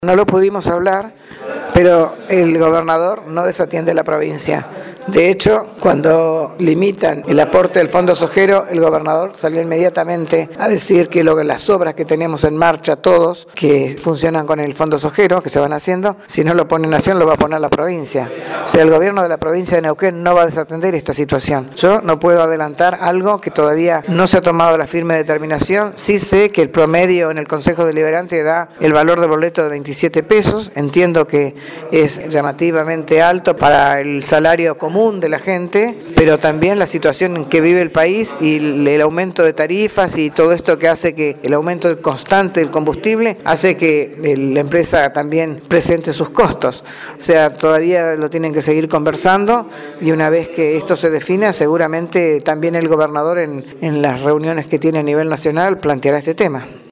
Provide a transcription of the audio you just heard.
No lo pudimos hablar, pero el gobernador no desatiende a la provincia. De hecho, cuando limitan el aporte del Fondo Sojero, el gobernador salió inmediatamente a decir que las obras que tenemos en marcha todos, que funcionan con el Fondo Sojero, que se van haciendo, si no lo pone Nación, lo va a poner la provincia. O sea, el gobierno de la provincia de Neuquén no va a desatender esta situación. Yo no puedo adelantar algo que todavía no se ha tomado la firme determinación. Sí sé que el promedio en el Consejo Deliberante da el valor del boleto de 27 pesos. Entiendo que es llamativamente alto para el salario común de la gente, pero también la situación en que vive el país y el aumento de tarifas y todo esto que hace que el aumento constante del combustible hace que la empresa también presente sus costos. O sea, todavía lo tienen que seguir conversando y una vez que esto se defina, seguramente también el gobernador en las reuniones que tiene a nivel nacional planteará este tema.